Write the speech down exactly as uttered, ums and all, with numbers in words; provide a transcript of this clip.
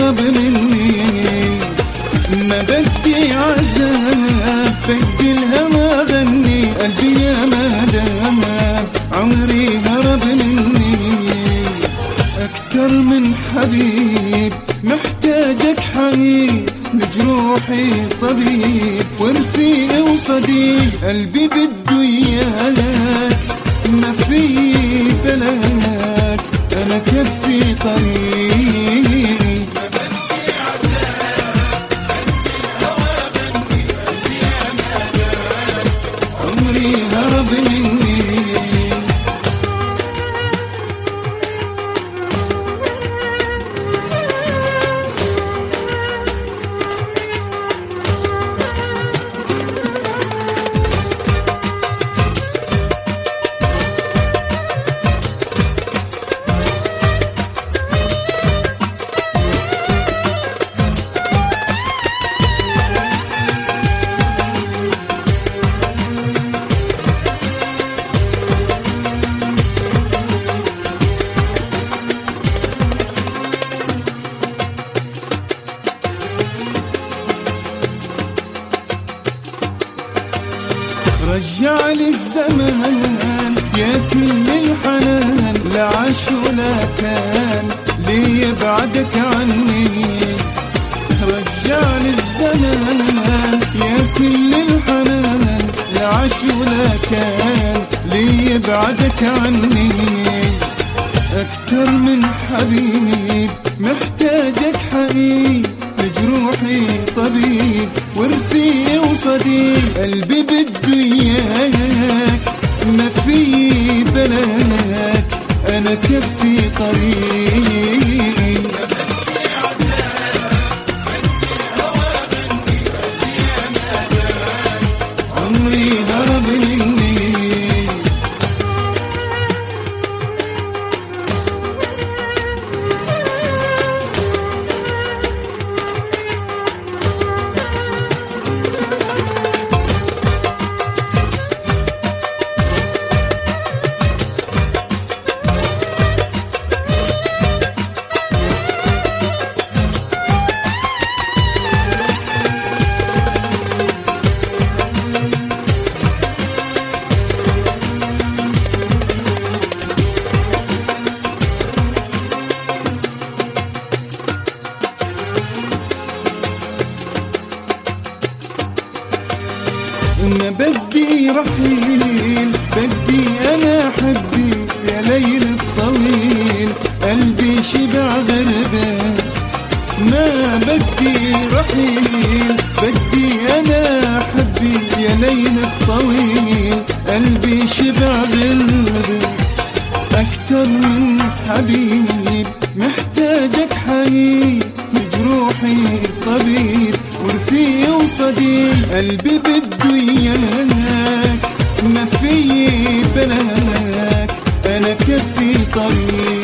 هرب مني. ما بدي عذاب بدي الهوى غني، قلبي يا مدام عمري هرب مني. أكتر من حبيب محتاجك حبيب، لجروحي طبيب ورفيق وصديق. قلبي بده إياك ما في بلاك، أنا كفي طريق. عمري هرب مني. رجع لي الزمان يا كل الحنان، لا عاش ولا كان ليه يبعدك عني. رجع لي الزمان يا كل الحنان، لا عاش ولا كان ليه يبعدك عني. أكتر من حبيب محتاجك حبيب، لجروحي طبيب ورفيق وصديق. قلبي بده إياك ما في بلاك، أنا كفي طريقي. عمري هرب مني. ما بدي رحيل بدي أنا حبي يا ليل الطويل، قلبي شبع غربة. ما بدي رحيل بدي أنا حبي يا ليل الطويل، قلبي شبع غربة. أكتر من حبيب محتاجك حبيب، لجروحي طبيب ورفيق وصديق. قلبي بده إياك ما في بلاك، أنا كفي طريق.